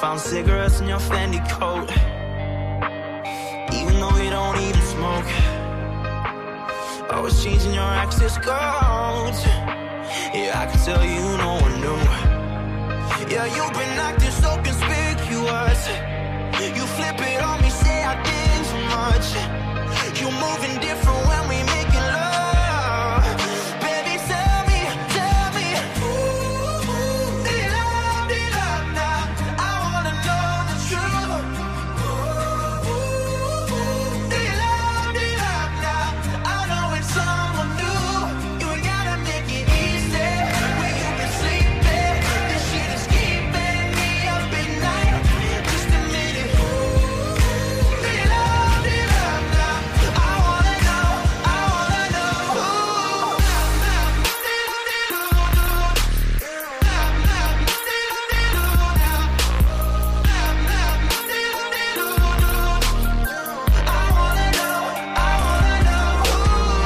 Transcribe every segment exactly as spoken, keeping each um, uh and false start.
Found cigarettes in your Fendi coat, even though you don't even smoke. I was changing your access codes. Yeah, I can tell you no one knew. Yeah, you've been acting so conspicuous. You flip it on me, say I did too much. You moving different when we making love. Baby, tell me, tell me, ooh, do you love, do you love now? I wanna know the truth. Ooh, do you love, do you love now? I know it's someone new. You ain't gotta make it easy. Where you been sleeping? This shit is keeping me up at night. Just a minute. Do you love, do you love now? I wanna know, I wanna know. I wanna know, I wanna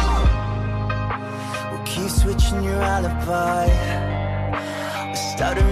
know. We'll keep switching your alibi. We're stuttering